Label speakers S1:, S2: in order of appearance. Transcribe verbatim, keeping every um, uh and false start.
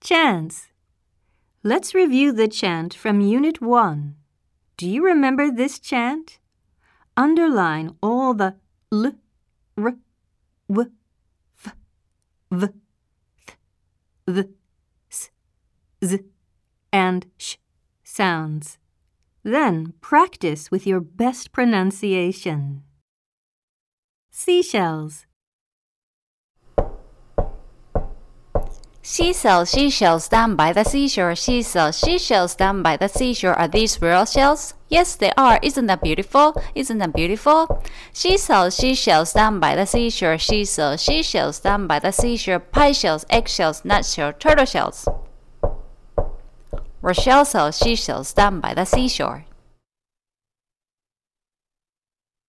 S1: Chants. Let's review the chant from Unit one. Do you remember this chant? Underline all the l, r, w, f, v, th, th, s, z, and sh sounds. Then practice with your best pronunciation. Seashells.
S2: She sells seashells down by the seashore. She sells seashells down by the seashore. Are these real shells? Yes, they are. Isn't that beautiful? Isn't that beautiful? She sells seashells down by the seashore. She sells seashells down by the seashore. Pie shells, egg shells, nut shells, turtle shells. Rochelle sells seashells down by the seashore.